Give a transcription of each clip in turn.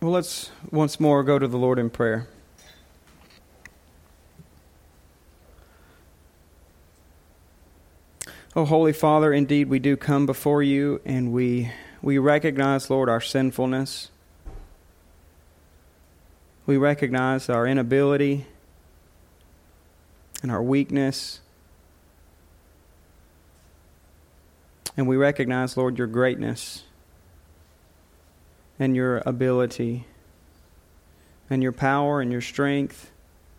Well, let's once more go to the Lord in prayer. Oh, Holy Father, indeed we do come before you, and we recognize, Lord, our sinfulness. We recognize our inability and our weakness. And we recognize, Lord, your greatness and your ability and your power and your strength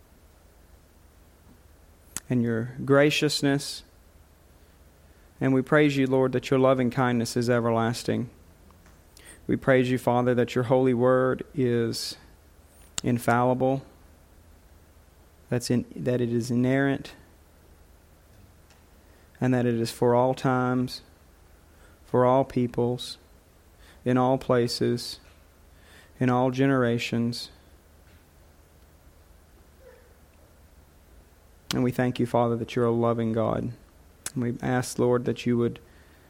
and your graciousness. And we praise you, Lord, that your loving kindness is everlasting. We praise you, Father, that your holy word is infallible, that it is inerrant, and that it is for all times, for all peoples, in all places, in all generations. And we thank you, Father, that you're a loving God. And we ask, Lord, that you would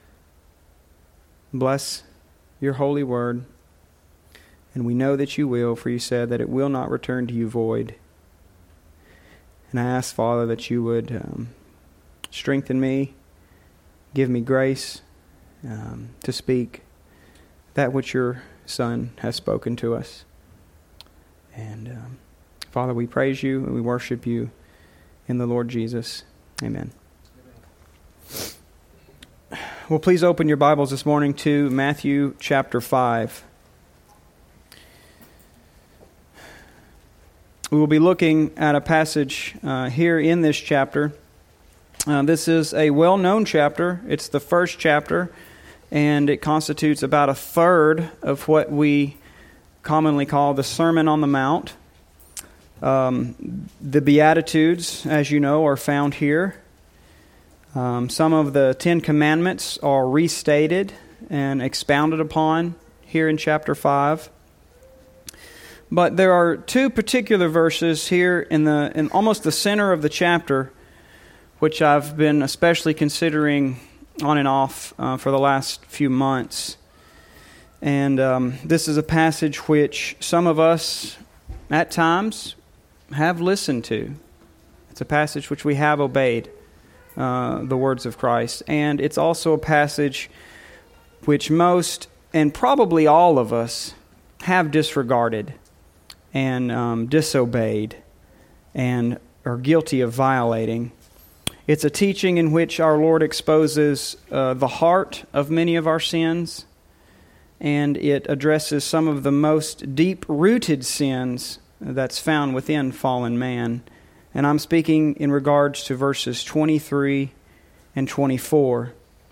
bless your holy word. And we know that you will, for you said that it will not return to you void. And I ask, Father, that you would strengthen me, give me grace to speak that which your Son has spoken to us. And Father, we praise you and we worship you in the Lord Jesus. Amen. Well, please open your Bibles this morning to Matthew chapter 5. We will be looking at a passage here in this chapter. This is a well-known chapter. It's the first chapter, and it constitutes about a third of what we commonly call the Sermon on the Mount. The Beatitudes, as you know, are found here. Some of the Ten Commandments are restated and expounded upon here in chapter 5. But there are two particular verses here in almost the center of the chapter, which I've been especially considering on and off for the last few months. And this is a passage which some of us, at times, have listened to. It's a passage which we have obeyed, the words of Christ. And it's also a passage which most, and probably all of us, have disregarded and disobeyed and are guilty of violating. It's a teaching in which our Lord exposes the heart of many of our sins, and it addresses some of the most deep-rooted sins that's found within fallen man. And I'm speaking in regards to verses 23 and 24.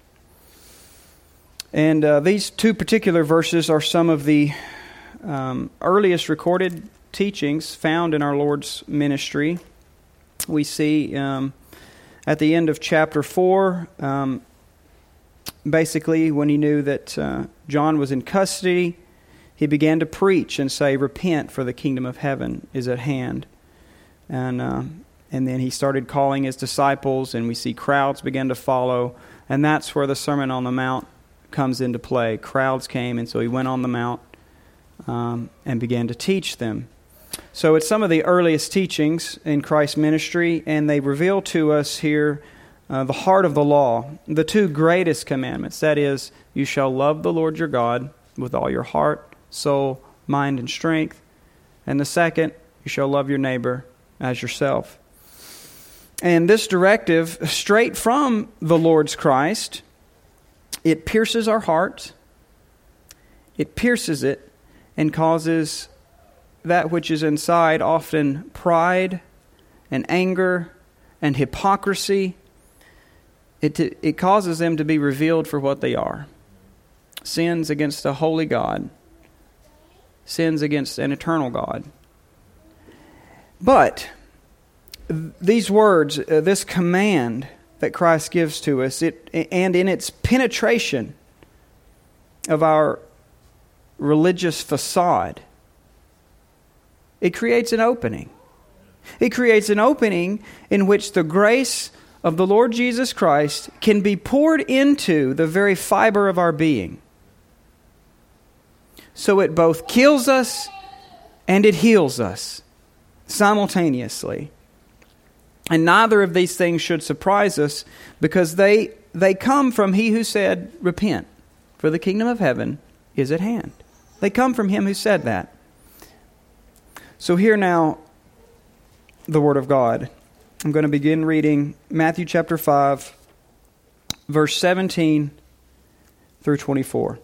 And these two particular verses are some of the earliest recorded teachings found in our Lord's ministry. We see at the end of chapter 4, basically when he knew that John was in custody, he began to preach and say, "Repent, for the kingdom of heaven is at hand." And then he started calling his disciples, and we see crowds begin to follow. And that's where the Sermon on the Mount comes into play. Crowds came, and so he went on the Mount and began to teach them. So it's some of the earliest teachings in Christ's ministry, and they reveal to us here the heart of the law, the two greatest commandments. That is, you shall love the Lord your God with all your heart, soul, mind, and strength. And the second, you shall love your neighbor as yourself. And this directive, straight from the Lord's Christ, it pierces our heart. It pierces it and causes that which is inside, often pride and anger and hypocrisy. It causes them to be revealed for what they are. Sins against a holy God. Sins against an eternal God. But these words, this command that Christ gives to us, and in its penetration of our religious facade, it creates an opening. It creates an opening in which the grace of the Lord Jesus Christ can be poured into the very fiber of our being. So it both kills us and it heals us simultaneously. And neither of these things should surprise us, because they come from He who said, "Repent, for the kingdom of heaven is at hand." They come from Him who said that. So hear now the Word of God. I'm going to begin reading Matthew chapter 5, verse 17 through 24.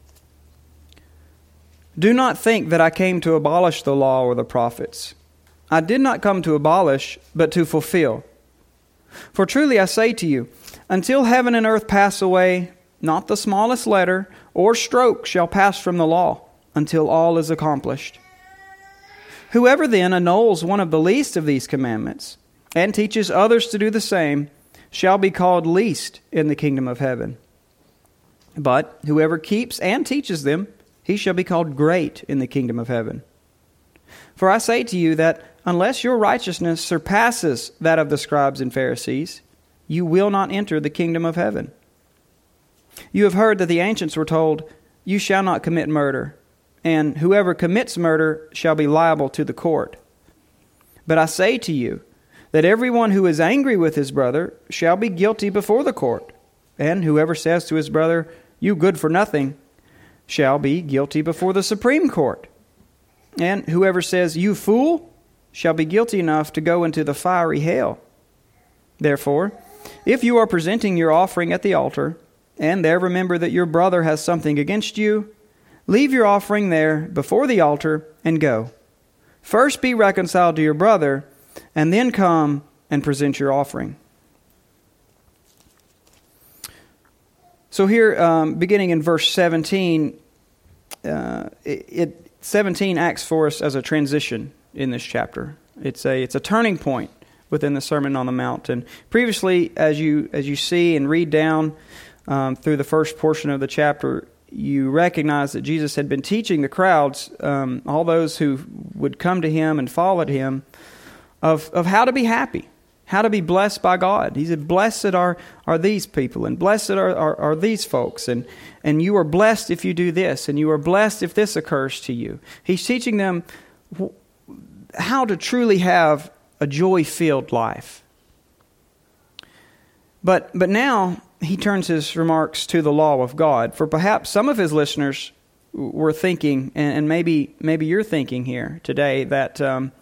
"Do not think that I came to abolish the law or the prophets. I did not come to abolish, but to fulfill. For truly I say to you, until heaven and earth pass away, not the smallest letter or stroke shall pass from the law, until all is accomplished. Whoever then annuls one of the least of these commandments, and teaches others to do the same, shall be called least in the kingdom of heaven. But whoever keeps and teaches them, he shall be called great in the kingdom of heaven. For I say to you that unless your righteousness surpasses that of the scribes and Pharisees, you will not enter the kingdom of heaven. You have heard that the ancients were told, 'You shall not commit murder,' and whoever commits murder shall be liable to the court. But I say to you that everyone who is angry with his brother shall be guilty before the court, and whoever says to his brother, 'You good for nothing,' shall be guilty before the Supreme Court. And whoever says, 'You fool,' shall be guilty enough to go into the fiery hell. Therefore, if you are presenting your offering at the altar, and there remember that your brother has something against you, leave your offering there before the altar and go. First be reconciled to your brother, and then come and present your offering." So here, beginning in verse 17, 17 acts for us as a transition in this chapter. It's a turning point within the Sermon on the Mount. And previously, as you see and read down through the first portion of the chapter, you recognize that Jesus had been teaching the crowds, all those who would come to Him and followed Him, of how to be happy, how to be blessed by God. He said, "Blessed are these people, and blessed are these folks, and you are blessed if you do this, and you are blessed if this occurs to you." He's teaching them how to truly have a joy-filled life. But now he turns his remarks to the law of God. For perhaps some of his listeners were thinking, and maybe you're thinking here today, that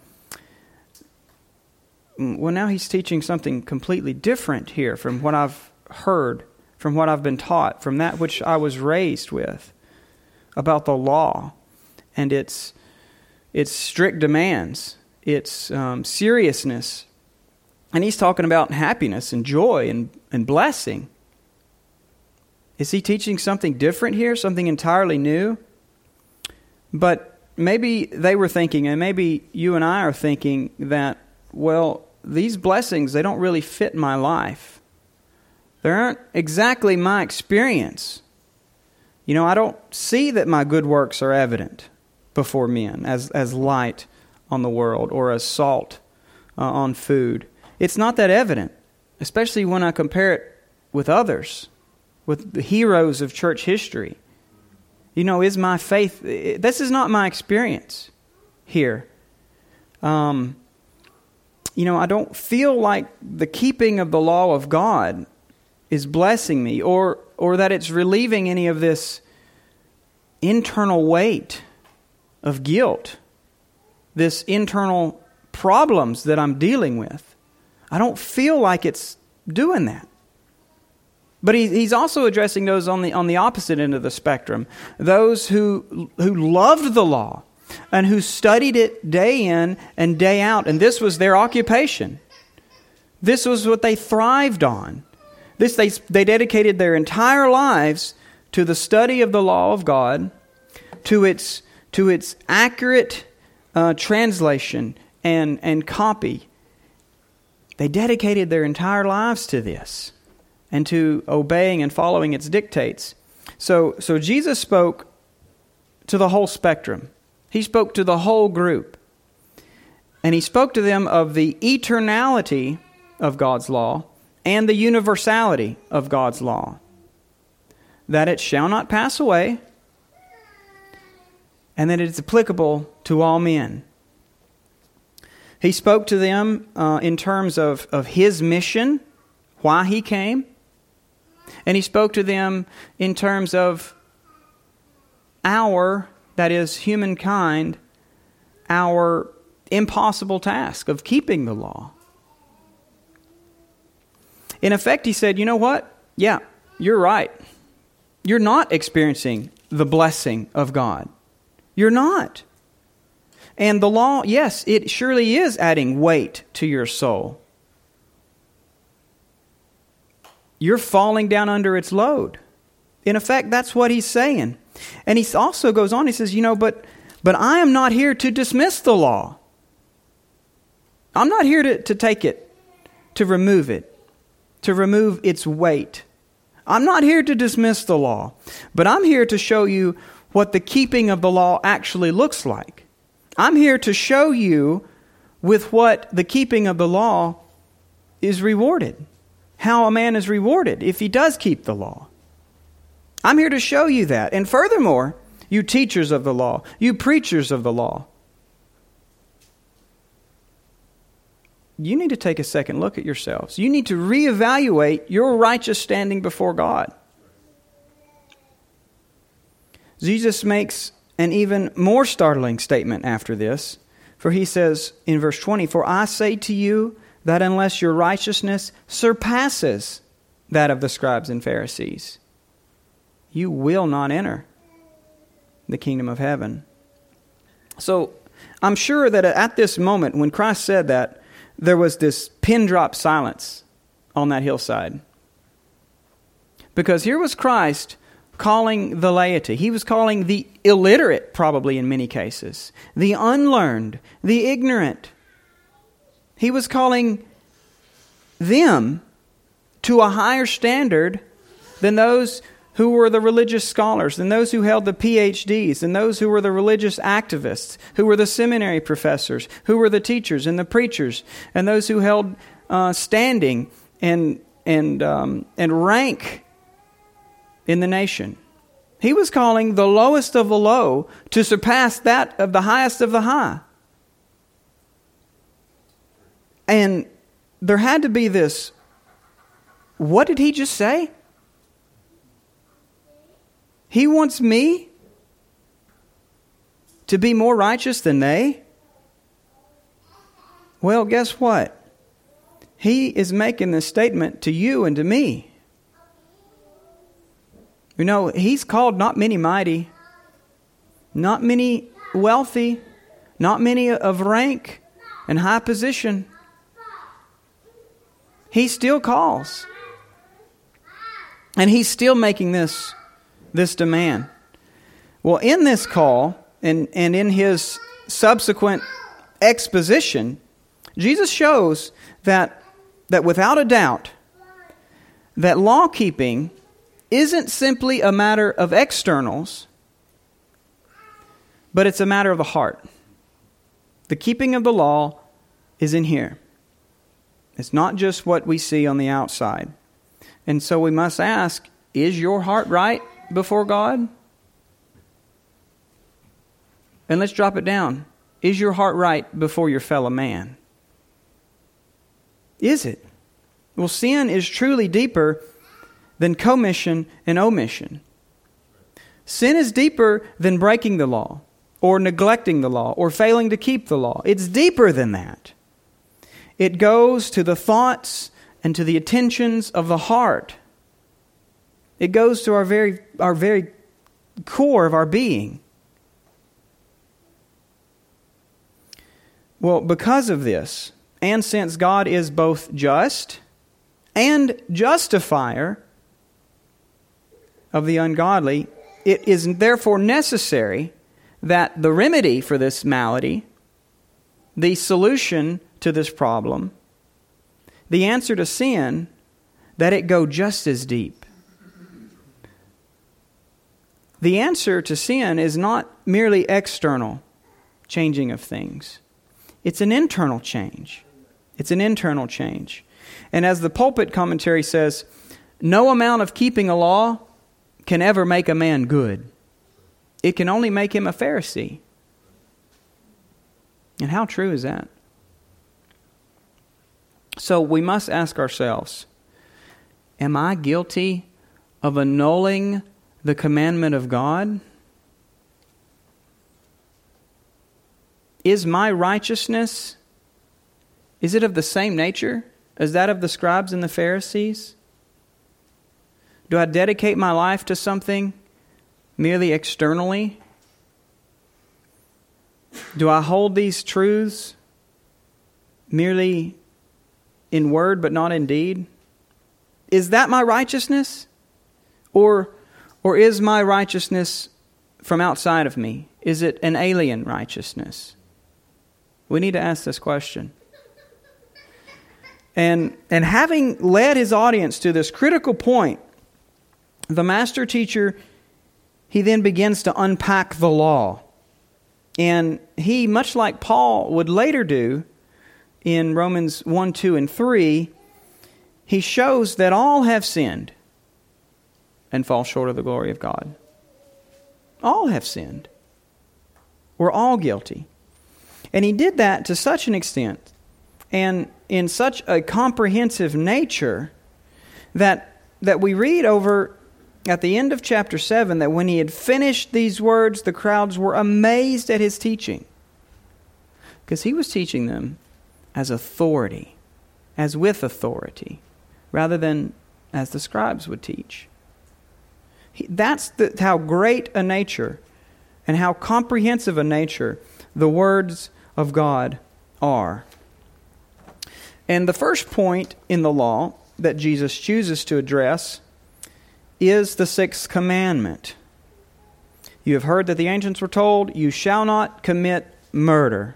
well, now he's teaching something completely different here from what I've heard, from what I've been taught, from that which I was raised with about the law and its strict demands, its seriousness. And he's talking about happiness and joy and blessing. Is he teaching something different here, something entirely new? But maybe they were thinking, and maybe you and I are thinking that, well, these blessings, they don't really fit my life. They aren't exactly my experience. You know, I don't see that my good works are evident before men as light on the world or as salt on food. It's not that evident, especially when I compare it with others, with the heroes of church history. You know, is my faith... This is not my experience here. You know, I don't feel like the keeping of the law of God is blessing me, or that it's relieving any of this internal weight of guilt, this internal problems that I'm dealing with. I don't feel like it's doing that. But he's also addressing those on the opposite end of the spectrum, those who loved the law and who studied it day in and day out, and this was their occupation. This was what they thrived on. They dedicated their entire lives to the study of the law of God, to its accurate translation and copy. They dedicated their entire lives to this and to obeying and following its dictates. So Jesus spoke to the whole spectrum. He spoke to the whole group. And he spoke to them of the eternality of God's law and the universality of God's law. That it shall not pass away, and that it's applicable to all men. He spoke to them in terms of His mission, why He came. And He spoke to them in terms of that is humankind, our impossible task of keeping the law. In effect, He said, you know what? Yeah, you're right. You're not experiencing the blessing of God. You're not. And the law, yes, it surely is adding weight to your soul. You're falling down under its load. In effect, that's what He's saying. And He also goes on, He says, but I am not here to dismiss the law. I'm not here to take it, to remove its weight. I'm not here to dismiss the law, but I'm here to show you what the keeping of the law actually looks like. I'm here to show you with what the keeping of the law is rewarded. How a man is rewarded if he does keep the law. I'm here to show you that. And furthermore, you teachers of the law, you preachers of the law, you need to take a second look at yourselves. You need to reevaluate your righteous standing before God. Jesus makes an even more startling statement after this, for He says in verse 20, "For I say to you that unless your righteousness surpasses that of the scribes and Pharisees, you will not enter the kingdom of heaven." So I'm sure that at this moment when Christ said that, there was this pin drop silence on that hillside. Because here was Christ calling the laity. He was calling the illiterate, probably in many cases, the unlearned, the ignorant. He was calling them to a higher standard than those who were the religious scholars, than those who held the PhDs, than those who were the religious activists, who were the seminary professors, who were the teachers and the preachers, and those who held standing and rank in the nation. He was calling the lowest of the low to surpass that of the highest of the high. And there had to be this, what did He just say? He wants me to be more righteous than they? Well, guess what? He is making this statement to you and to me. He's called not many mighty, not many wealthy, not many of rank and high position. He still calls. And He's still making this demand. Well, in this call and in His subsequent exposition, Jesus shows that without a doubt, that law keeping isn't simply a matter of externals, but it's a matter of the heart. The keeping of the law is in here. It's not just what we see on the outside. And so we must ask, is your heart right before God? And let's drop it down. Is your heart right before your fellow man? Is it? Well, sin is truly deeper than commission and omission. Sin is deeper than breaking the law, or neglecting the law, or failing to keep the law. It's deeper than that. It goes to the thoughts and to the attentions of the heart. It goes to our very core of our being. Well, because of this, and since God is both just and justifier of the ungodly, it is therefore necessary that the remedy for this malady, the solution to this problem, the answer to sin, that it go just as deep. The answer to sin is not merely external changing of things. It's an internal change. It's an internal change. And as the pulpit commentary says, no amount of keeping a law can ever make a man good. it can only make him a Pharisee. And how true is that? So we must ask ourselves, am I guilty of annulling the commandment of God? Is my righteousness, is it of the same nature as that of the scribes and the Pharisees? Do I dedicate my life to something merely externally? Do I hold these truths merely in word but not in deed? Is that my righteousness? Or is my righteousness from outside of me? Is it an alien righteousness? We need to ask this question. And having led his audience to this critical point, the master teacher, he then begins to unpack the law. And he, much like Paul would later do in Romans 1, 2, and 3, he shows that all have sinned and fall short of the glory of God. All have sinned. We're all guilty. And he did that to such an extent and in such a comprehensive nature that we read over at the end of chapter 7 that when he had finished these words, the crowds were amazed at his teaching. Because he was teaching them as authority, as with authority, rather than as the scribes would teach. That's how great a nature and how comprehensive a nature the words of God are. And the first point in the law that Jesus chooses to address is the sixth commandment. You have heard that the ancients were told, you shall not commit murder.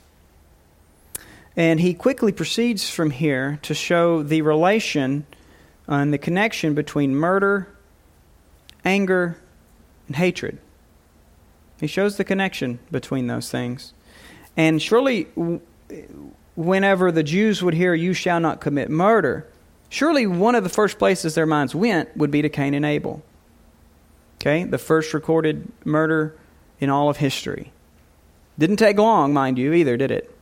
And he quickly proceeds from here to show the relation and the connection between murder, anger, and hatred. He shows the connection between those things. And surely, whenever the Jews would hear, you shall not commit murder, surely one of the first places their minds went would be to Cain and Abel. Okay, the first recorded murder in all of history. Didn't take long, mind you, either, did it?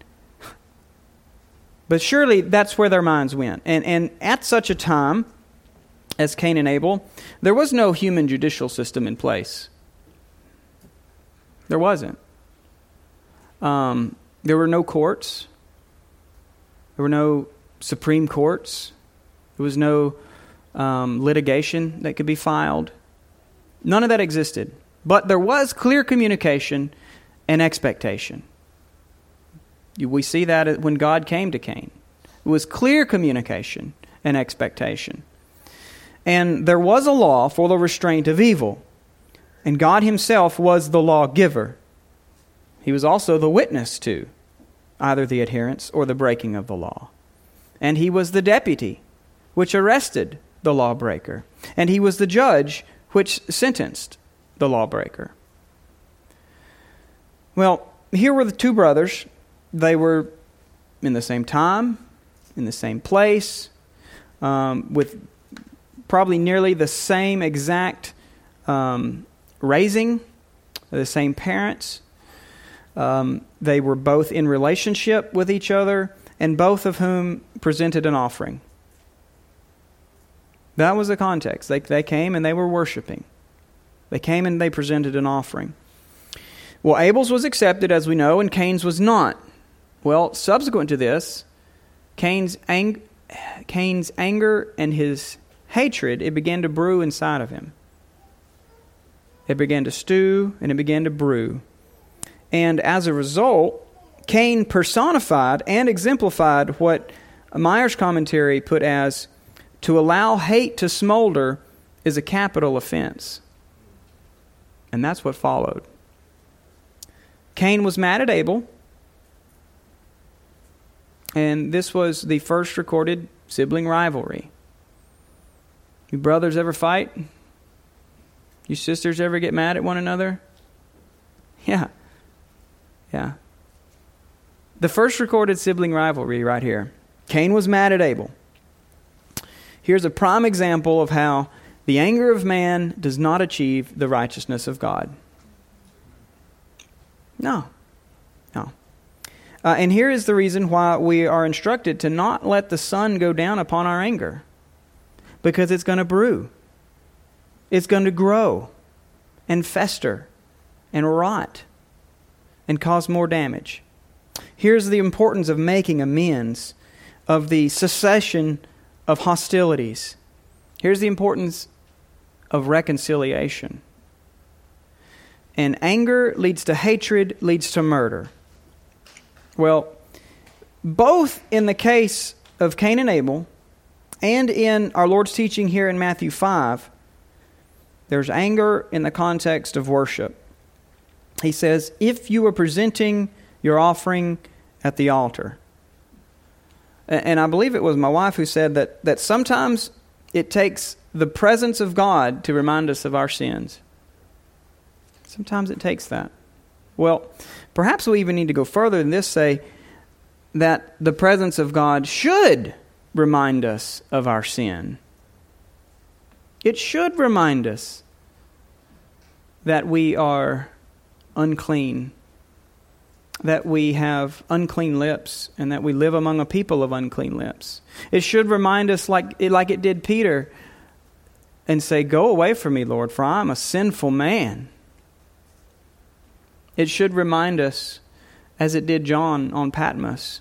But surely that's where their minds went. And at such a time as Cain and Abel, there was no human judicial system in place. There wasn't. There were no courts. There were no Supreme Courts. There was no litigation that could be filed. None of that existed. But there was clear communication and expectation. We see that when God came to Cain. It was clear communication and expectation. And there was a law for the restraint of evil. And God himself was the lawgiver. He was also the witness to either the adherence or the breaking of the law. And he was the deputy which arrested the lawbreaker. And he was the judge which sentenced the lawbreaker. Well, here were the two brothers. They were in the same time, in the same place, with probably nearly the same exact raising, the same parents. They were both in relationship with each other, and both of whom presented an offering. That was the context. They came and they were worshiping. They came and they presented an offering. Well, Abel's was accepted, as we know, and Cain's was not. Well, subsequent to this, Cain's anger and his hatred, it began to brew inside of him. It began to stew and it began to brew. And as a result, Cain personified and exemplified what Meyer's commentary put as, to allow hate to smolder is a capital offense. And that's what followed. Cain was mad at Abel. And this was the first recorded sibling rivalry. You brothers ever fight? You sisters ever get mad at one another? Yeah. The first recorded sibling rivalry right here. Cain was mad at Abel. Here's a prime example of how the anger of man does not achieve the righteousness of God. No. No. And here is the reason why we are instructed to not let the sun go down upon our anger. Because it's going to brew. It's going to grow and fester and rot and cause more damage. Here's the importance of making amends, of the cessation of hostilities. Here's the importance of reconciliation. And anger leads to hatred, leads to murder. Well, both in the case of Cain and Abel and in our Lord's teaching here in Matthew 5, there's anger in the context of worship. He says, if you are presenting your offering at the altar. And I believe it was my wife who said that sometimes it takes the presence of God to remind us of our sins. Sometimes it takes that. Well, perhaps we even need to go further than this, say that the presence of God should remind us of our sin. It should remind us that we are unclean, that we have unclean lips, and that we live among a people of unclean lips. It should remind us like it did Peter and say, go away from me, Lord, for I am a sinful man. It should remind us, as it did John on Patmos.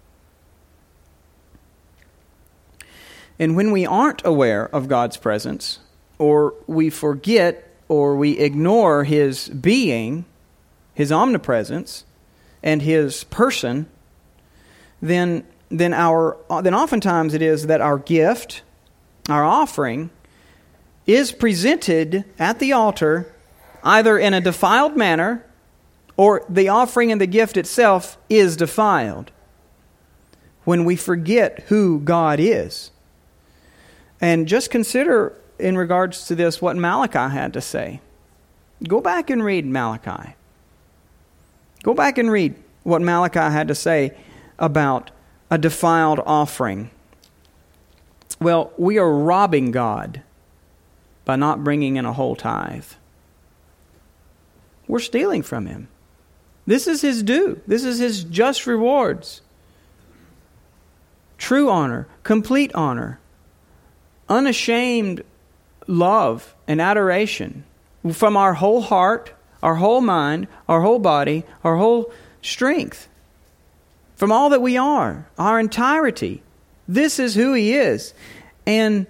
And when we aren't aware of God's presence, or we forget or we ignore His being, His omnipresence, and His person, then oftentimes it is that our gift, our offering, is presented at the altar either in a defiled manner, or the offering and the gift itself is defiled when we forget who God is. And just consider in regards to this what Malachi had to say. Go back and read Malachi. Go back and read what Malachi had to say about a defiled offering. Well, we are robbing God by not bringing in a whole tithe. We're stealing from Him. This is His due. This is His just rewards. True honor, complete honor, unashamed love and adoration from our whole heart, our whole mind, our whole body, our whole strength. From all that we are, our entirety. This is who He is. And,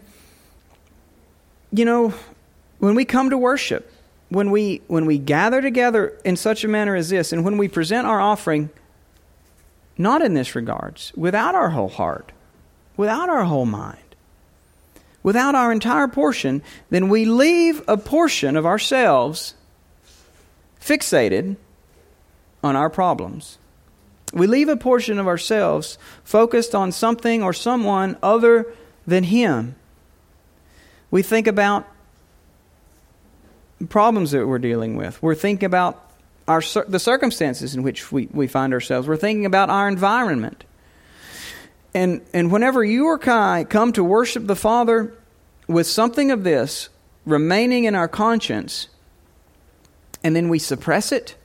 when we come to worship, when we gather together in such a manner as this, and when we present our offering, not in this regards, without our whole heart, without our whole mind, without our entire portion, then we leave a portion of ourselves fixated on our problems. We leave a portion of ourselves focused on something or someone other than Him. We think about problems that we're dealing with. We're thinking about the circumstances in which we find ourselves. We're thinking about our environment. And whenever you or I come to worship the Father with something of this remaining in our conscience, and then we suppress it,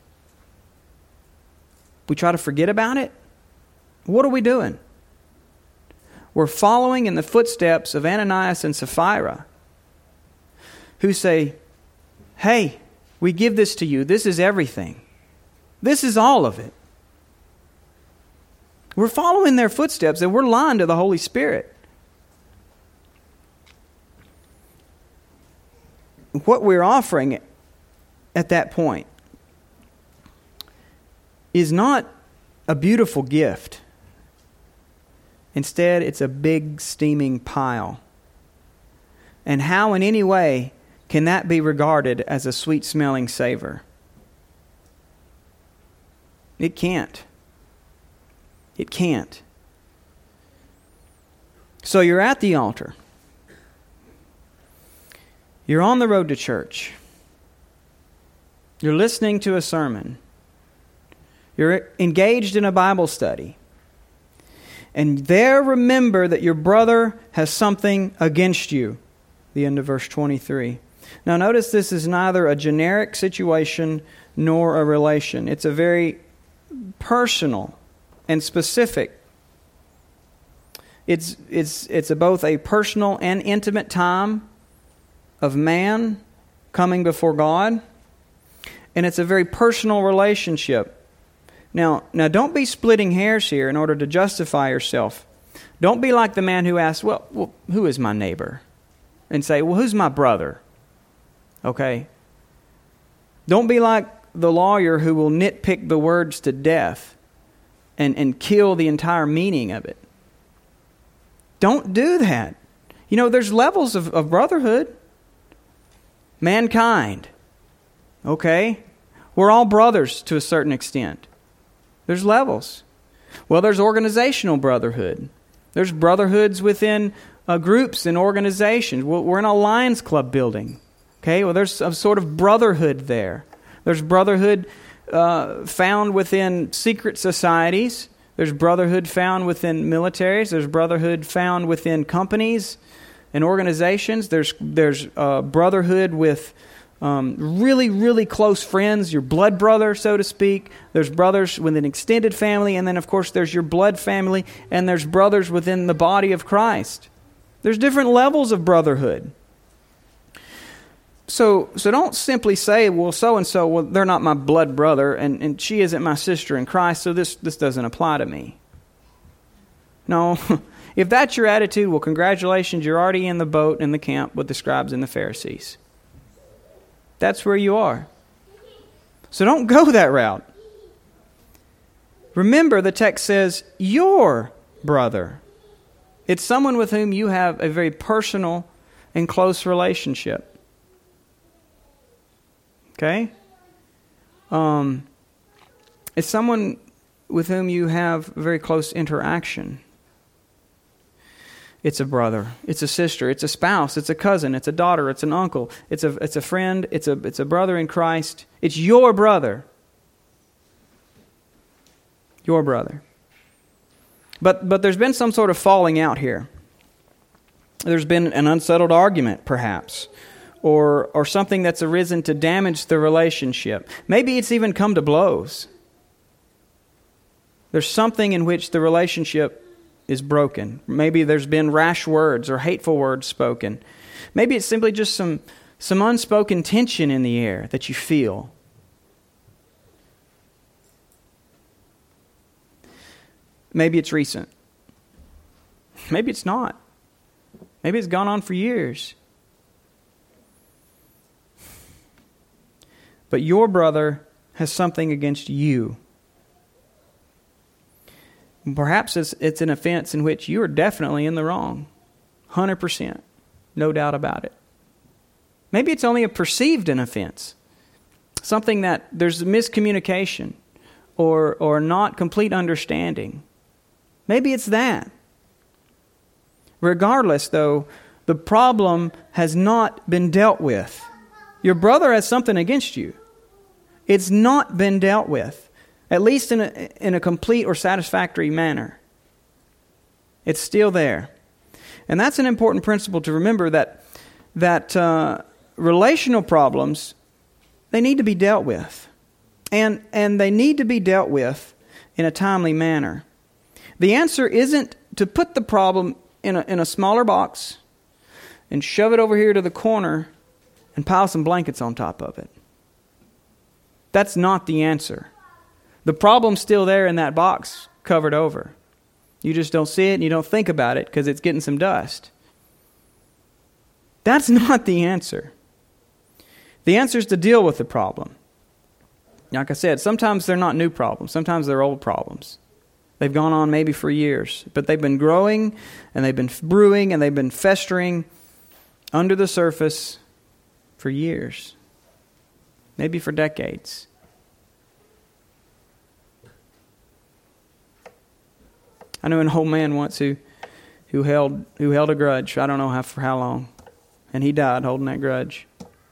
we try to forget about it, what are we doing? We're following in the footsteps of Ananias and Sapphira, who say, hey, we give this to you. This is everything. This is all of it. We're following their footsteps and we're lying to the Holy Spirit. What we're offering at that point is not a beautiful gift. Instead, it's a big steaming pile. And how in any way can that be regarded as a sweet-smelling savor? It can't. It can't. So you're at the altar. You're on the road to church. You're listening to a sermon. You're engaged in a Bible study. And there remember that your brother has something against you. The end of verse 23. Now notice this is neither a generic situation nor a relation. It's a very personal and specific. It's both a personal and intimate time of man coming before God, and it's a very personal relationship. Now, don't be splitting hairs here in order to justify yourself. Don't be like the man who asks, well, who is my neighbor? And say, well, who's my brother? Okay? Don't be like the lawyer who will nitpick the words to death and kill the entire meaning of it. Don't do that. You know, there's levels of brotherhood. Mankind. Okay? We're all brothers to a certain extent. There's levels. Well, there's organizational brotherhood. There's brotherhoods within groups and organizations. We're in a Lions Club building. Okay? Well, there's a sort of brotherhood there. There's brotherhood found within secret societies. There's brotherhood found within militaries. There's brotherhood found within companies and organizations. There's brotherhood with really, really close friends, your blood brother, so to speak. There's brothers with an extended family, and then, of course, there's your blood family, and there's brothers within the body of Christ. There's different levels of brotherhood. So don't simply say, well, so-and-so, well, they're not my blood brother, and she isn't my sister in Christ, so this doesn't apply to me. No, if that's your attitude, well, congratulations, you're already in the boat in the camp with the scribes and the Pharisees. That's where you are. So don't go that route. Remember, the text says, your brother. It's someone with whom you have a very personal and close relationship. Okay? It's someone with whom you have very close interaction. It's a brother, it's a sister, it's a spouse, it's a cousin, it's a daughter, it's an uncle, it's a friend, it's a brother in Christ. It's your brother. Your brother. But there's been some sort of falling out here. There's been an unsettled argument, perhaps, or something that's arisen to damage the relationship. Maybe it's even come to blows. There's something in which the relationship is broken. Maybe there's been rash words or hateful words spoken. Maybe it's simply just some unspoken tension in the air that you feel. Maybe it's recent. Maybe it's not. Maybe it's gone on for years. But your brother has something against you. Perhaps it's an offense in which you are definitely in the wrong. 100%. No doubt about it. Maybe it's only a perceived an offense. Something that there's miscommunication or not complete understanding. Maybe it's that. Regardless, though, the problem has not been dealt with. Your brother has something against you. It's not been dealt with. At least in a complete or satisfactory manner. It's still there. And that's an important principle to remember, that relational problems, they need to be dealt with. And they need to be dealt with in a timely manner. The answer isn't to put the problem in a smaller box and shove it over here to the corner and pile some blankets on top of it. That's not the answer. The problem's still there in that box, covered over. You just don't see it and you don't think about it because it's getting some dust. That's not the answer. The answer is to deal with the problem. Like I said, sometimes they're not new problems. Sometimes they're old problems. They've gone on maybe for years, but they've been growing and they've been brewing and they've been festering under the surface for years, maybe for decades. I knew an old man once who held a grudge. I don't know for how long, and he died holding that grudge.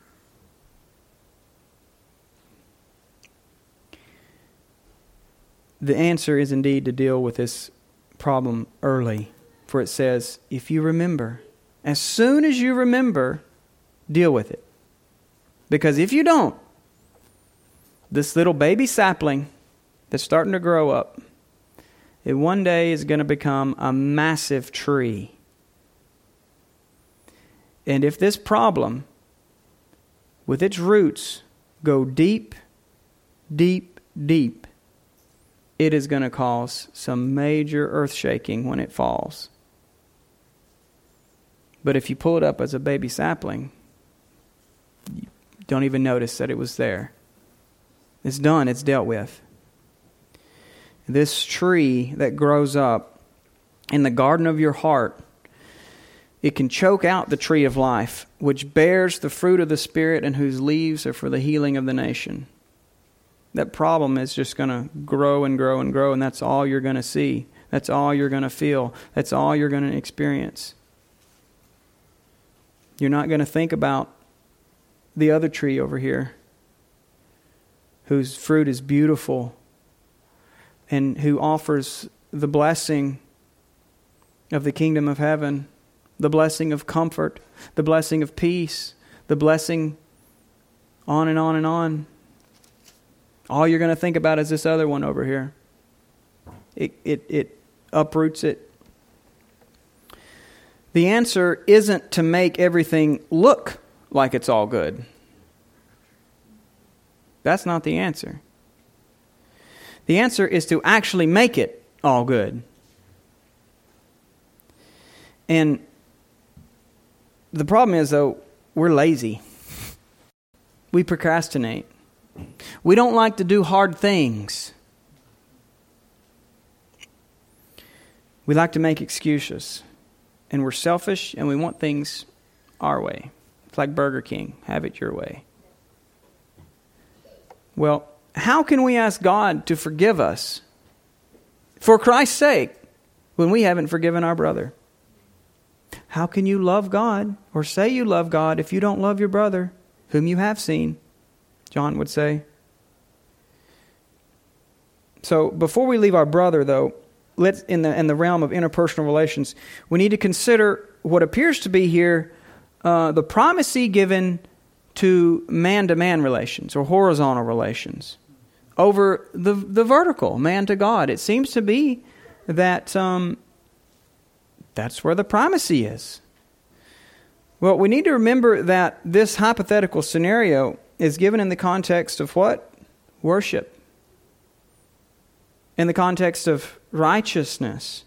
The answer is indeed to deal with this problem early, for it says, if you remember, as soon as you remember, deal with it. Because if you don't, this little baby sapling that's starting to grow up, it one day is going to become a massive tree. And if this problem, with its roots, go deep, deep, deep, it is going to cause some major earth shaking when it falls. But if you pull it up as a baby sapling, you don't even notice that it was there. It's done. It's dealt with. This tree that grows up in the garden of your heart, it can choke out the tree of life, which bears the fruit of the Spirit and whose leaves are for the healing of the nation. That problem is just going to grow and grow and grow, and that's all you're going to see. That's all you're going to feel. That's all you're going to experience. You're not going to think about the other tree over here, whose fruit is beautiful and who offers the blessing of the kingdom of heaven, the blessing of comfort, the blessing of peace, the blessing on and on and on. All you're going to think about is this other one over here. It uproots it. The answer isn't to make everything look like it's all good. That's not the answer. The answer is to actually make it all good. And the problem is, though, we're lazy. We procrastinate. We don't like to do hard things. We like to make excuses. And we're selfish and we want things our way. It's like Burger King. Have it your way. Well, how can we ask God to forgive us for Christ's sake when we haven't forgiven our brother? How can you love God or say you love God if you don't love your brother whom you have seen? John would say. So before we leave our brother, though, let's in the realm of interpersonal relations, we need to consider what appears to be here the primacy given to man-to-man relations or horizontal relations over the vertical, man to God. It seems to be that that's where the primacy is. Well, we need to remember that this hypothetical scenario is given in the context of what? Worship. In the context of righteousness.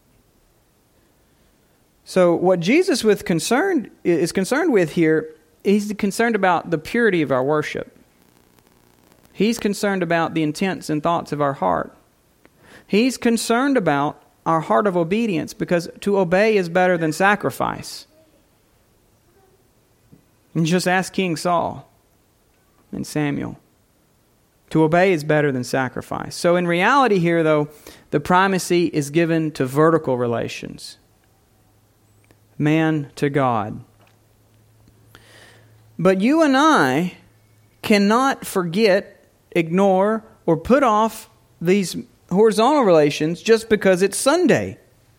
So what Jesus is concerned with here, he's concerned about the purity of our worship. He's concerned about the intents and thoughts of our heart. He's concerned about our heart of obedience, because to obey is better than sacrifice. And just ask King Saul and Samuel. To obey is better than sacrifice. So in reality here, though, the primacy is given to vertical relations. Man to God. But you and I cannot forget, ignore, or put off these horizontal relations just because it's Sunday.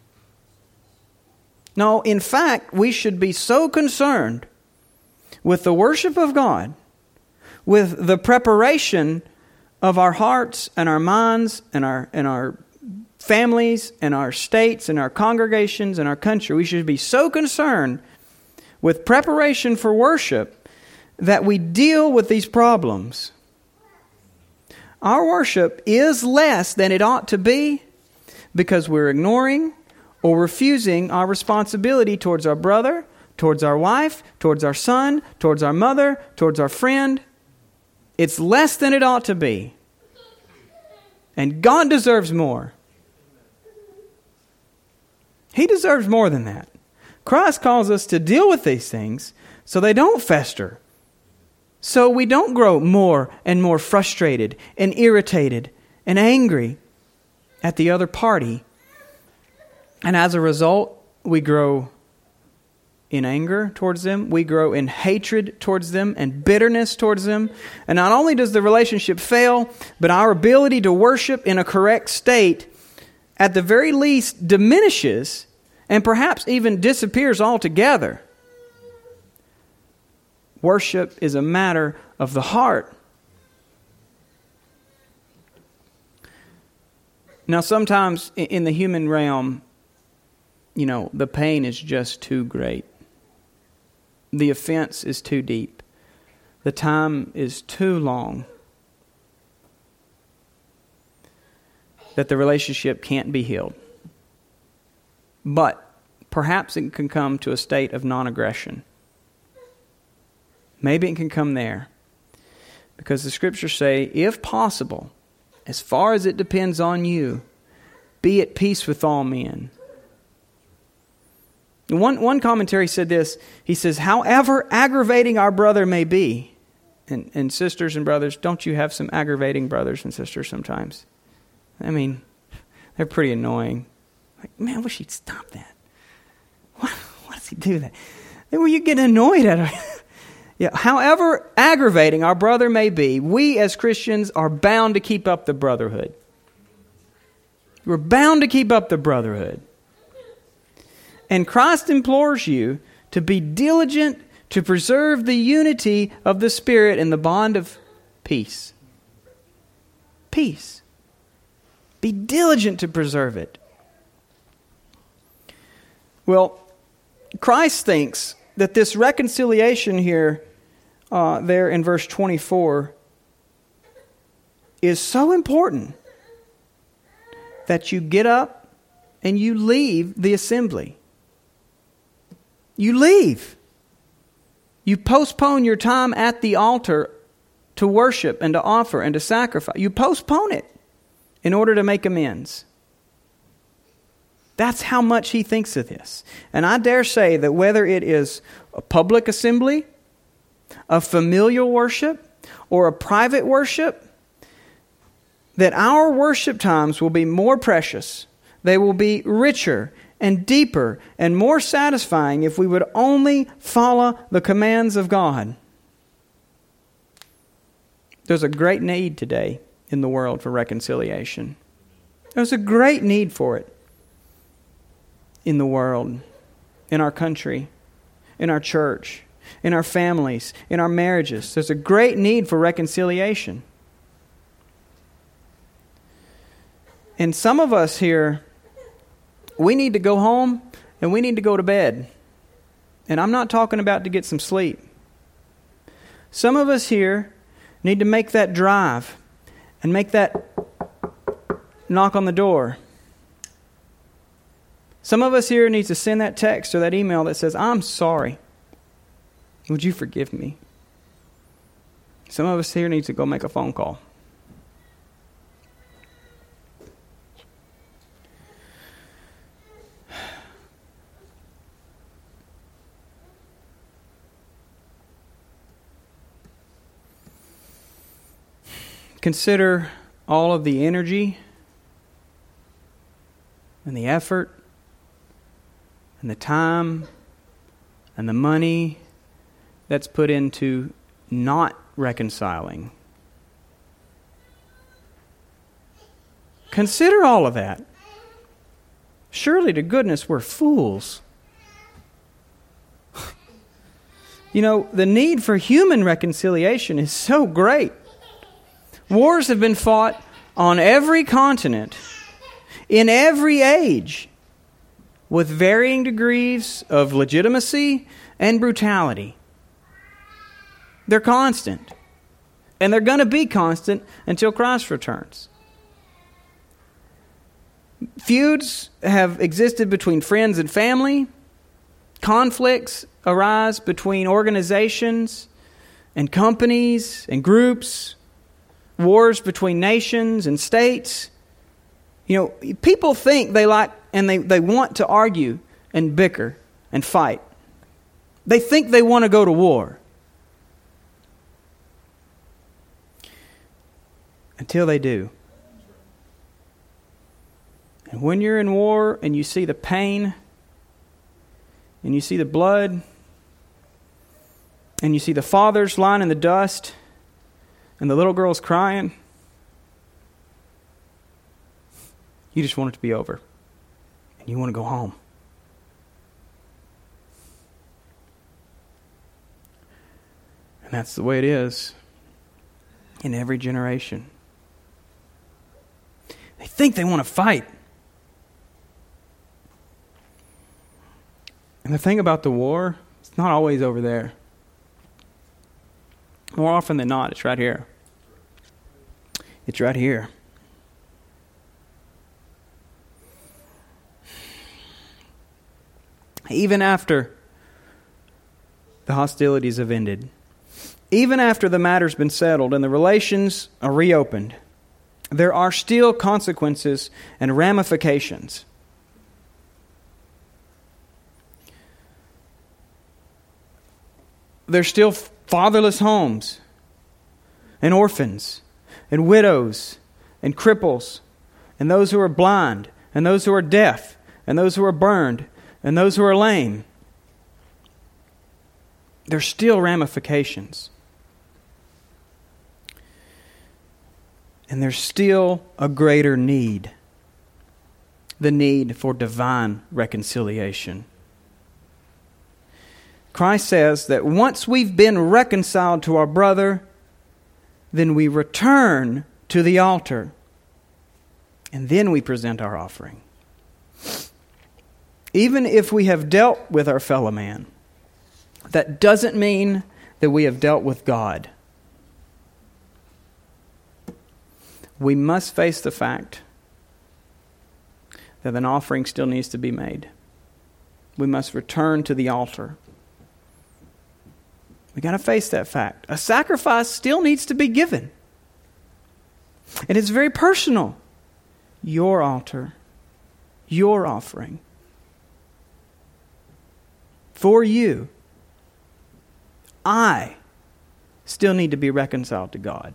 No, in fact, we should be so concerned with the worship of God, with the preparation of our hearts and our minds and our families and our states and our congregations and our country. We should be so concerned with preparation for worship that we deal with these problems. Our worship is less than it ought to be because we're ignoring or refusing our responsibility towards our brother, towards our wife, towards our son, towards our mother, towards our friend. It's less than it ought to be. And God deserves more. He deserves more than that. Christ calls us to deal with these things so they don't fester. So we don't grow more and more frustrated and irritated and angry at the other party. And as a result, we grow in anger towards them. We grow in hatred towards them and bitterness towards them. And not only does the relationship fail, but our ability to worship in a correct state at the very least diminishes and perhaps even disappears altogether. Worship is a matter of the heart. Now, sometimes in the human realm, the pain is just too great. The offense is too deep. The time is too long that the relationship can't be healed. But perhaps it can come to a state of non-aggression. Maybe it can come there. Because the Scriptures say, if possible, as far as it depends on you, be at peace with all men. One commentary said this. He says, however aggravating our brother may be, and sisters and brothers, don't you have some aggravating brothers and sisters sometimes? I mean, they're pretty annoying. Like, man, I wish he'd stop that. Why does he do that? Then will you get annoyed at him? Yeah, however aggravating our brother may be, we as Christians are bound to keep up the brotherhood. We're bound to keep up the brotherhood. And Christ implores you to be diligent to preserve the unity of the Spirit in the bond of peace. Peace. Be diligent to preserve it. Well, Christ thinks that this reconciliation here, there in verse 24, is so important that you get up and you leave the assembly. You leave. You postpone your time at the altar to worship and to offer and to sacrifice. You postpone it in order to make amends. That's how much he thinks of this. And I dare say that whether it is a public assembly, a familial worship, or a private worship, that our worship times will be more precious. They will be richer and deeper and more satisfying if we would only follow the commands of God. There's a great need today in the world for reconciliation. There's a great need for it in the world, in our country, in our church, in our families, in our marriages. There's a great need for reconciliation. And some of us here, we need to go home and we need to go to bed. And I'm not talking about to get some sleep. Some of us here need to make that drive and make that knock on the door. Some of us here need to send that text or that email that says, I'm sorry. Would you forgive me? Some of us here need to go make a phone call. Consider all of the energy and the effort and the time and the money that's put into not reconciling. Consider all of that. Surely to goodness we're fools. The need for human reconciliation is so great. Wars have been fought on every continent, in every age, with varying degrees of legitimacy and brutality. They're constant. And they're going to be constant until Christ returns. Feuds have existed between friends and family. Conflicts arise between organizations and companies and groups. Wars between nations and states. People think they like and they want to argue and bicker and fight. They think they want to go to war. Until they do. And when you're in war and you see the pain and you see the blood and you see the fathers lying in the dust and the little girl's crying, you just want it to be over. And you want to go home. And that's the way it is in every generation. The They think they want to fight. And the thing about the war, it's not always over there. More often than not, it's right here. It's right here. Even after the hostilities have ended, even after the matter's been settled and the relations are reopened, there are still consequences and ramifications. There's still fatherless homes and orphans and widows and cripples and those who are blind and those who are deaf and those who are burned and those who are lame. There's still ramifications. And there's still a greater need. The need for divine reconciliation. Christ says that once we've been reconciled to our brother, then we return to the altar. And then we present our offering. Even if we have dealt with our fellow man, that doesn't mean that we have dealt with God. We must face the fact that an offering still needs to be made. We must return to the altar. We got to face that fact. A sacrifice still needs to be given. And it's very personal. Your altar, your offering. For you, I still need to be reconciled to God.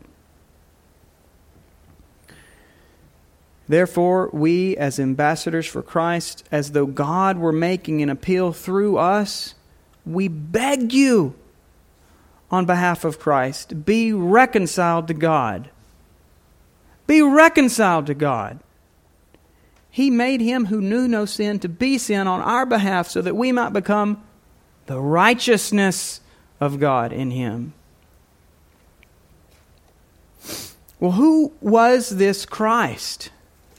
Therefore, we as ambassadors for Christ, as though God were making an appeal through us, we beg you on behalf of Christ, be reconciled to God. Be reconciled to God. He made him who knew no sin to be sin on our behalf so that we might become the righteousness of God in him. Well, who was this Christ?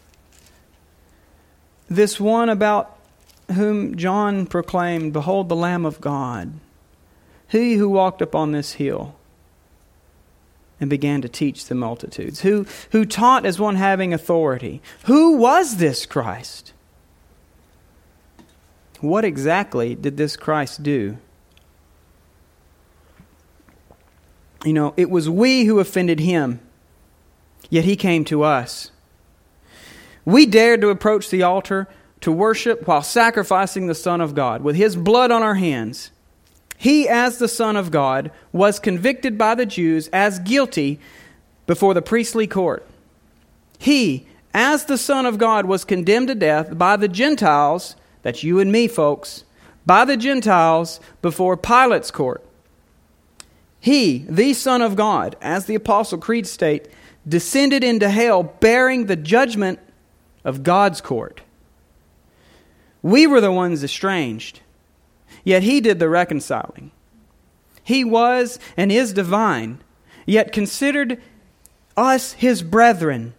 This one about whom John proclaimed, "Behold the Lamb of God, he who walked upon this hill and began to teach the multitudes, who taught as one having authority." Who was this Christ? What exactly did this Christ do? You know, it was we who offended him, yet he came to us. We dared to approach the altar to worship while sacrificing the Son of God with his blood on our hands. He, as the Son of God, was convicted by the Jews as guilty before the priestly court. He, as the Son of God, was condemned to death by the Gentiles, that's you and me, folks, by the Gentiles before Pilate's court. He, the Son of God, as the Apostle Creed state, descended into hell bearing the judgment of God's court. We were the ones estranged, yet he did the reconciling. He was and is divine, yet considered us his brethren.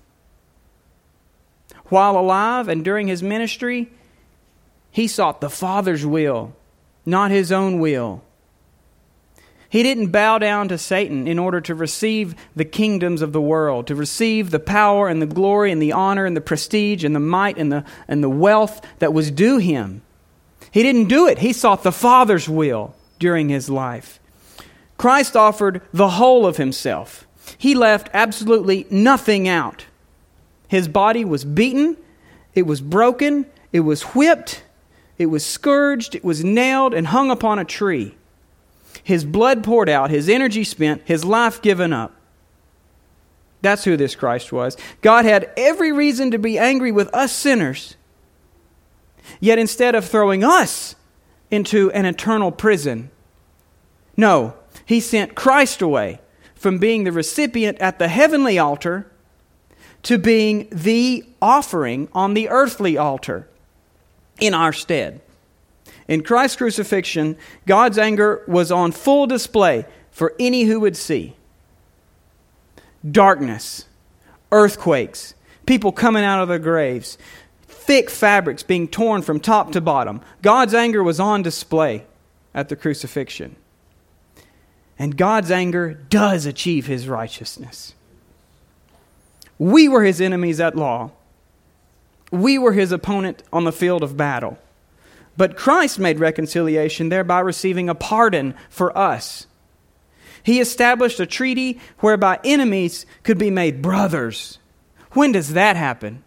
While alive and during his ministry, he sought the Father's will, not his own will. He didn't bow down to Satan in order to receive the kingdoms of the world, to receive the power and the glory and the honor and the prestige and the might and the wealth that was due him. He didn't do it. He sought the Father's will during his life. Christ offered the whole of himself. He left absolutely nothing out. His body was beaten, it was broken, it was whipped, it was scourged, it was nailed and hung upon a tree. His blood poured out, his energy spent, his life given up. That's who this Christ was. God had every reason to be angry with us sinners. Yet instead of throwing us into an eternal prison, no, he sent Christ away from being the recipient at the heavenly altar to being the offering on the earthly altar in our stead. In Christ's crucifixion, God's anger was on full display for any who would see. Darkness, earthquakes, people coming out of their graves, thick fabrics being torn from top to bottom. God's anger was on display at the crucifixion. And God's anger does achieve His righteousness. We were His enemies at law. We were His opponent on the field of battle. But Christ made reconciliation, thereby receiving a pardon for us. He established a treaty whereby enemies could be made brothers. When does that happen?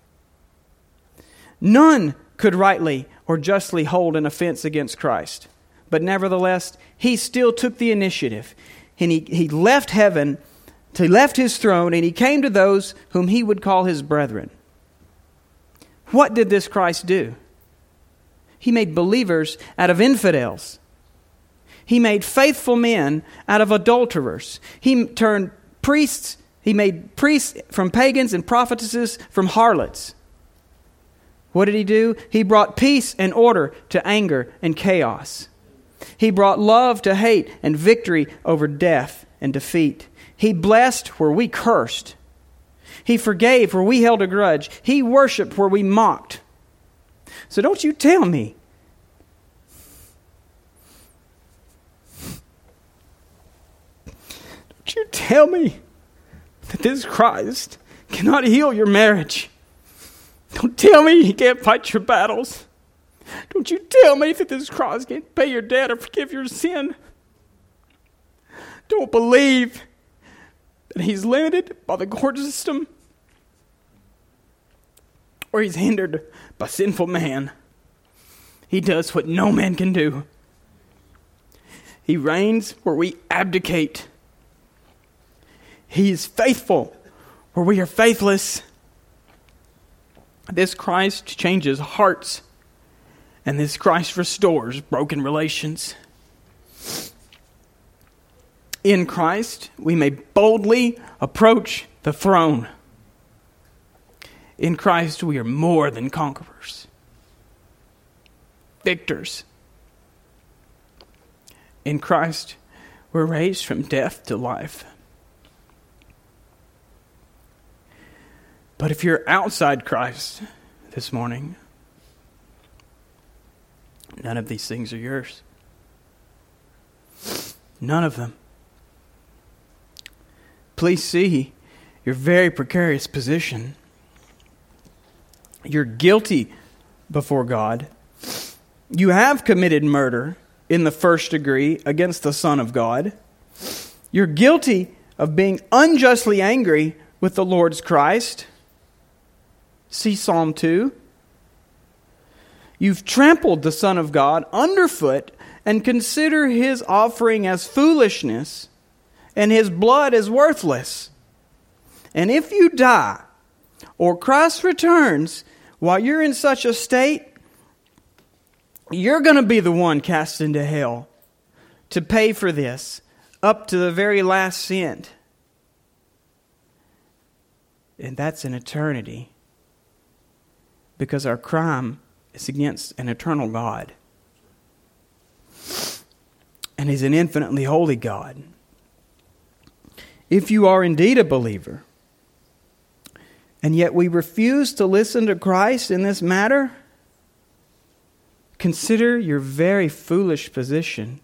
None could rightly or justly hold an offense against Christ. But nevertheless, He still took the initiative. And he left heaven, He left His throne, and He came to those whom He would call His brethren. What did this Christ do? He made believers out of infidels. He made faithful men out of adulterers. He turned priests, He made priests from pagans and prophetesses from harlots. What did He do? He brought peace and order to anger and chaos. He brought love to hate and victory over death and defeat. He blessed where we cursed. He forgave where we held a grudge. He worshiped where we mocked. So don't you tell me that this Christ cannot heal your marriage. Don't tell me He can't fight your battles. Don't you tell me that this Christ can't pay your debt or forgive your sin. Don't believe that He's limited by the court system or He's hindered by sinful man. He does what no man can do. He reigns where we abdicate. He is faithful where we are faithless. This Christ changes hearts, and this Christ restores broken relations. In Christ, we may boldly approach the throne. In Christ, we are more than conquerors, victors. In Christ, we're raised from death to life. But if you're outside Christ this morning, none of these things are yours. None of them. Please see your very precarious position. You're guilty before God. You have committed murder in the first degree against the Son of God. You're guilty of being unjustly angry with the Lord's Christ. See Psalm 2. You've trampled the Son of God underfoot and consider His offering as foolishness and His blood as worthless. And if you die or Christ returns while you're in such a state, you're going to be the one cast into hell to pay for this up to the very last cent. And that's an eternity. Because our crime is against an eternal God. And He's an infinitely holy God. If you are indeed a believer, and yet we refuse to listen to Christ in this matter, consider your very foolish position.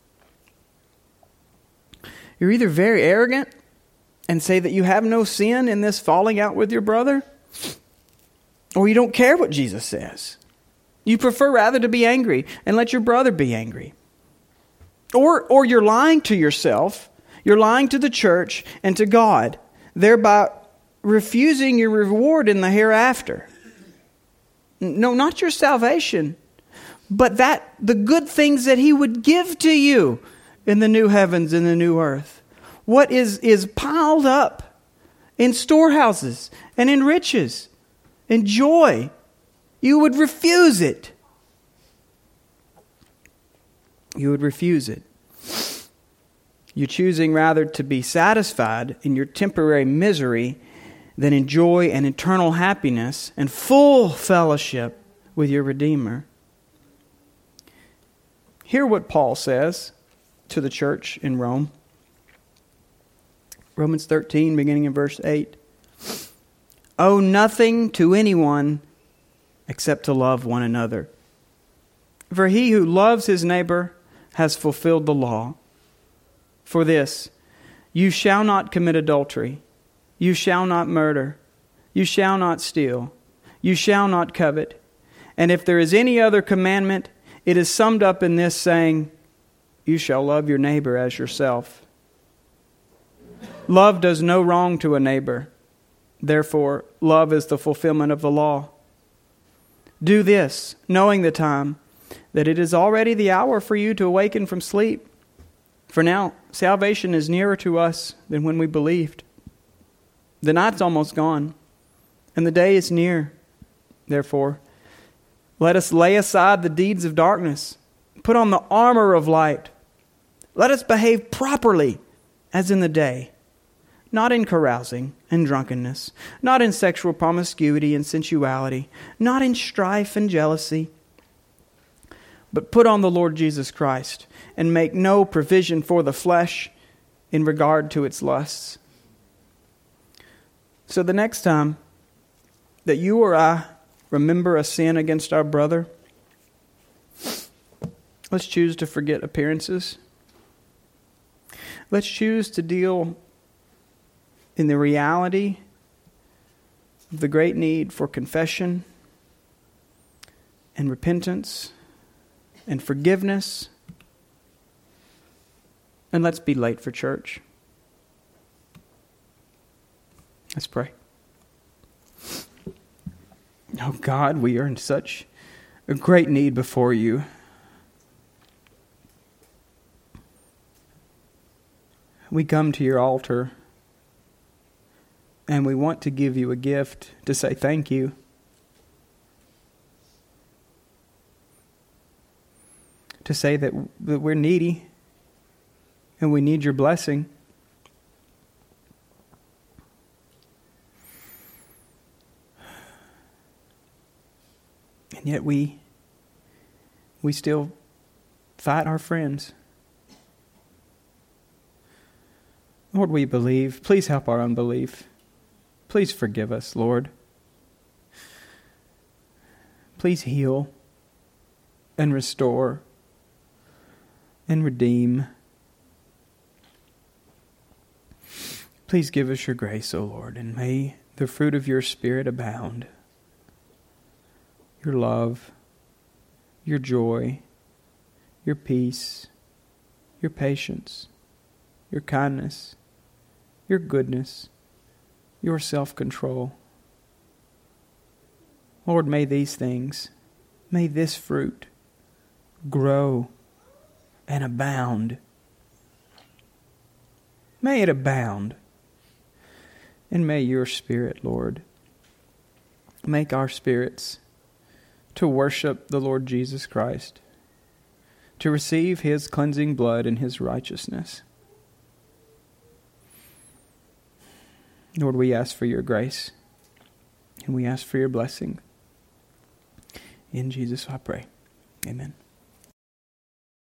You're either very arrogant and say that you have no sin in this falling out with your brother, or you don't care what Jesus says. You prefer rather to be angry and let your brother be angry. Or you're lying to yourself, you're lying to the church and to God, thereby refusing your reward in the hereafter. No, not your salvation, but the good things that He would give to you in the new heavens and the new earth. What is piled up in storehouses and in riches. And joy, you would refuse it. You would refuse it. You're choosing rather to be satisfied in your temporary misery than enjoy an eternal happiness and full fellowship with your Redeemer. Hear what Paul says to the church in Rome. Romans 13, beginning in verse 8. Owe nothing to anyone except to love one another. For he who loves his neighbor has fulfilled the law. For this, you shall not commit adultery. You shall not murder. You shall not steal. You shall not covet. And if there is any other commandment, it is summed up in this saying, you shall love your neighbor as yourself. Love does no wrong to a neighbor. Therefore, love is the fulfillment of the law. Do this, knowing the time, that it is already the hour for you to awaken from sleep. For now, salvation is nearer to us than when we believed. The night's almost gone, and the day is near. Therefore, let us lay aside the deeds of darkness, put on the armor of light. Let us behave properly as in the day, not in carousing and drunkenness, not in sexual promiscuity and sensuality, not in strife and jealousy, but put on the Lord Jesus Christ and make no provision for the flesh in regard to its lusts. So the next time that you or I remember a sin against our brother, let's choose to forget appearances. Let's choose to deal in the reality of the great need for confession and repentance and forgiveness. And let's be late for church. Let's pray. Oh God, we are in such a great need before you. We come to your altar and we want to give you a gift to say thank you. To say that we're needy and we need your blessing. And yet we still fight our friends. Lord, we believe. Please help our unbelief. Please forgive us, Lord. Please heal and restore and redeem. Please give us your grace, O Lord, and may the fruit of your Spirit abound. Your love, your joy, your peace, your patience, your kindness, your goodness, your self-control. Lord, may these things, may this fruit grow and abound. May it abound. And may your Spirit, Lord, make our spirits to worship the Lord Jesus Christ, to receive His cleansing blood and His righteousness. Lord, we ask for your grace, and we ask for your blessing. In Jesus I pray. Amen.